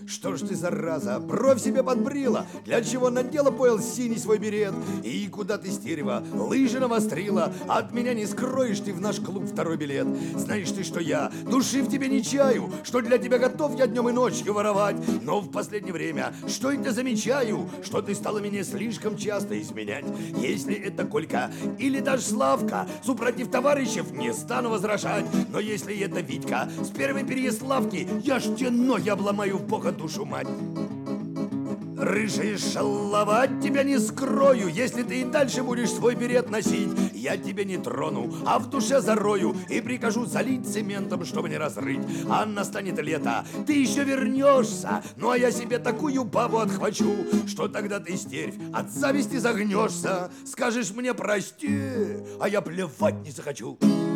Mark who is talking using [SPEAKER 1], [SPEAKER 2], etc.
[SPEAKER 1] Что ж ты, зараза, бровь себе подбрила? Для чего надела пояс синий свой берет? И куда ты, стерева, лыжи навострила? От меня не скроешь ты в наш клуб второй билет. Знаешь ты, что я души в тебе не чаю, что для тебя готов я днем и ночью воровать. Но в последнее время, что это замечаю, что ты стала меня слишком часто изменять. Если это Колька или даже Славка, супротив товарищев не стану возражать. Но если это Витька с первой Переяславки, я ж тебе ноги обломаю в бога душу мать. Рыжая шалава, от тебя не скрою. Если ты и дальше будешь свой берет носить, я тебя не трону, а в душе зарою и прикажу залить цементом, чтобы не разрыть. А настанет лето, ты еще вернешься, ну а я себе такую бабу отхвачу, что тогда ты, стервь, от зависти загнешься. Скажешь мне прости, а я плевать не захочу.